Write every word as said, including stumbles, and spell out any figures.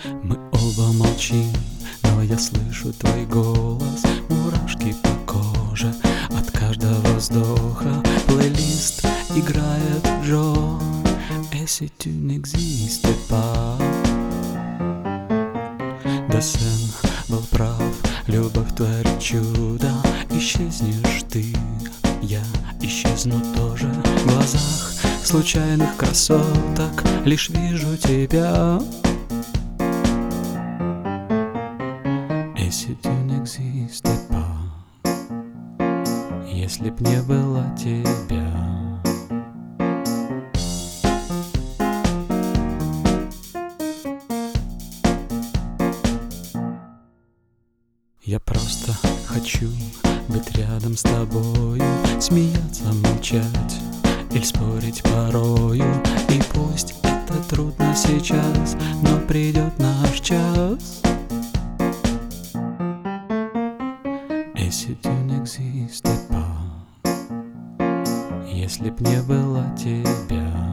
Мы оба молчим, но я слышу твой голос. Мурашки по коже от каждого вздоха. Плейлист играет Джо. Et si tu n'existais pas. Десен был прав, любовь творит чудо. Исчезнешь ты, я исчезну тоже. В глазах случайных красоток лишь вижу тебя. Et si tu n'existais pas. Если б не было тебя. Я просто хочу быть рядом с тобою, смеяться, молчать или спорить порою. И пусть это трудно сейчас, но придет наш час. Et si tu n'existais pas. Если б не было тебя.